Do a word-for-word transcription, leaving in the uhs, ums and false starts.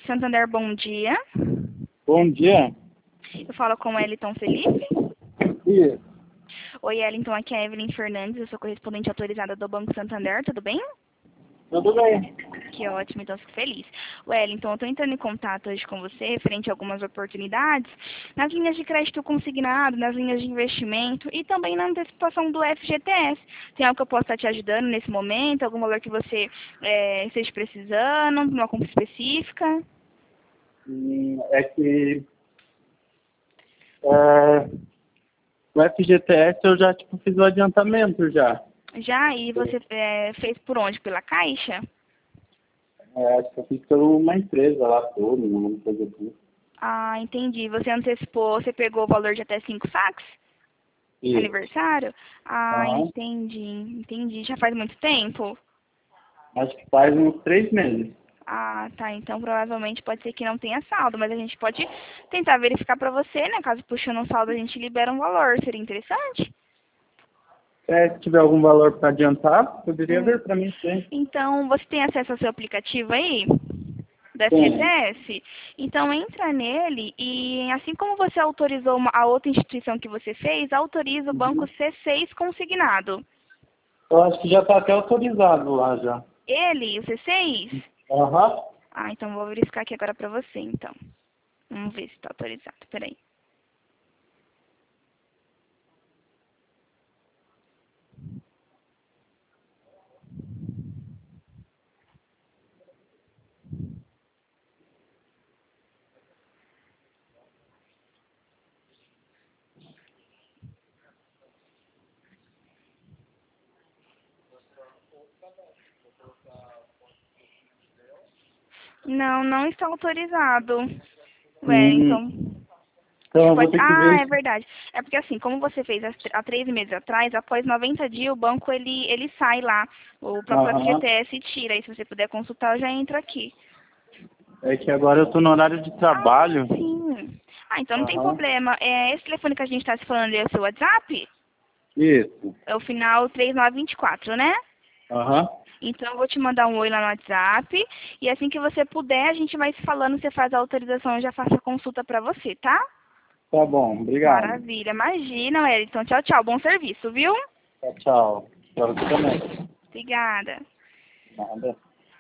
Santander, bom dia. Bom dia. Eu falo com o Wellington Felipe. Isso. Oi, Wellington, aqui é a Evelyn Fernandes, eu sou correspondente autorizada do Banco Santander, tudo bem? Tudo bem. Que ótimo, então fico feliz. Wellington, eu estou entrando em contato hoje com você referente a algumas oportunidades nas linhas de crédito consignado, nas linhas de investimento e também na antecipação do F G T S. Tem algo que eu possa estar te ajudando nesse momento? Algum valor que você é, esteja precisando, uma compra específica? Hum, É que é, o F G T S eu já tipo, fiz o adiantamento já. Já? E você é, fez por onde? Pela Caixa? É, acho que eu fiz por uma empresa lá toda, uma coisa assim. Ah, entendi. Você antecipou, você pegou o valor de até cinco saques? Isso. Aniversário? Ah, Aham. entendi, entendi. Já faz muito tempo? Acho que faz uns três meses. Ah, tá. Então provavelmente pode ser que não tenha saldo, mas a gente pode tentar verificar pra você, né? Caso puxando um saldo a gente libera um valor. Seria interessante? É, se tiver algum valor para adiantar, poderia Hum. ver para mim sim. Então, você tem acesso ao seu aplicativo aí? Do F G T Tem. S? Então entra nele e assim como você autorizou uma, a outra instituição que você fez, autoriza o banco Uhum. C seis consignado. Eu acho que já está até autorizado lá já. Ele, o C seis? Aham. Ah, então vou verificar aqui agora pra você, então. Vamos ver se está autorizado. Peraí. Não, não está autorizado. Hum, Wellington. então Você eu vou pode... ter que Ah, ver. é verdade. É porque assim, como você fez há há três meses atrás, após noventa dias o banco ele, ele sai lá. O próprio Aham. F G T S tira. Aí se você puder consultar, eu já entro aqui. É que agora eu tô no horário de Ah, trabalho. sim. Ah, então não tem Aham. problema. É, esse telefone que a gente está se falando é o seu WhatsApp? Isso. É o final três nove dois quatro, né? Aham. Então eu vou te mandar um oi lá no WhatsApp. E assim que você puder, a gente vai se falando, você faz a autorização, eu já faço a consulta pra você, tá? Tá bom, obrigado. Maravilha. Imagina, Wellington. Tchau, tchau. Bom serviço, viu? Tchau, tchau. Pra você também. Obrigada. Nada.